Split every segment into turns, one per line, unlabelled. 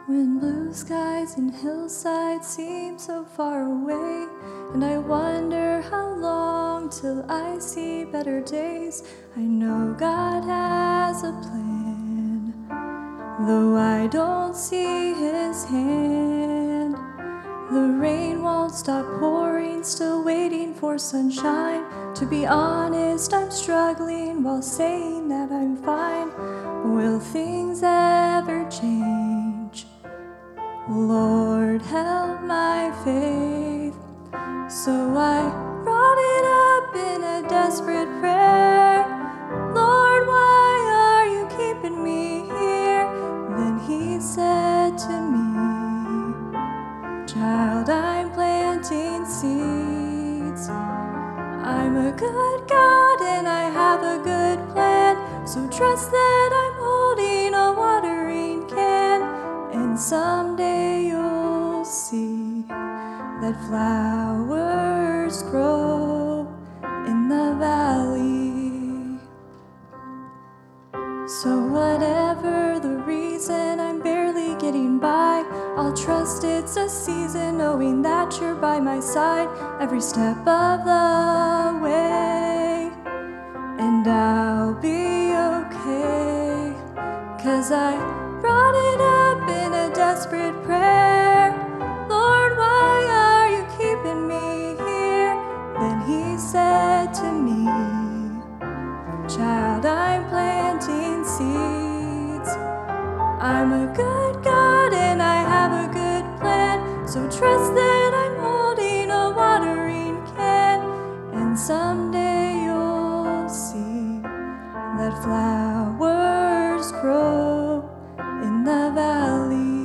When blue skies and hillsides seem so far away, and I wonder how long till I see better days, I know God has a plan, though I don't see His hand. The rain won't stop pouring, still waiting for sunshine. To be honest, I'm struggling while saying that I'm fine. Will things ever change? Lord, help my faith. So I brought it up in a desperate prayer. Lord, why are you keeping me here? Then He said to me, child, I'm planting seeds. I'm a good God and I have a good plan. So trust that I'm holding a watering can, and someday you'll see that flowers grow in the valley. So whatever the reason I'm barely getting by, I'll trust it's a season, knowing that you're by my side every step of the way. And I'll be okay, 'cause I brought it up in a desperate prayer. Lord, why are you keeping me here? Then He said to me, child, I'm planting seeds. I'm a good God and I have a good plan. So trust that I'm holding a watering can, and someday you'll see that flowers grow in the valley.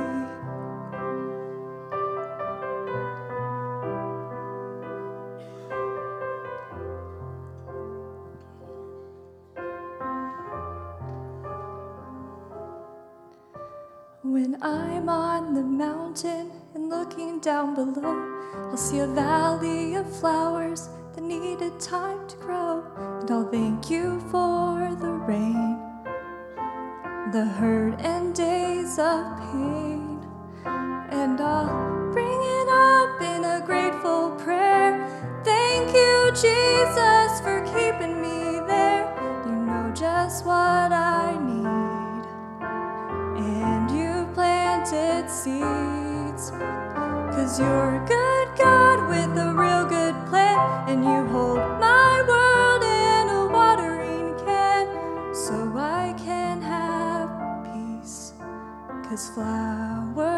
When I'm on the mountain and looking down below, I'll see a valley of flowers that needed time to grow. And I'll thank you for the rain, the hurt and days of pain. And I'll bring it up in a grateful prayer. Thank you, Jesus, for keeping me there. You know just what I need, and you planted seeds. 'Cause you're a good God with a real good plan, and you hold my world in a watering can, so I can have peace. 'Cause flowers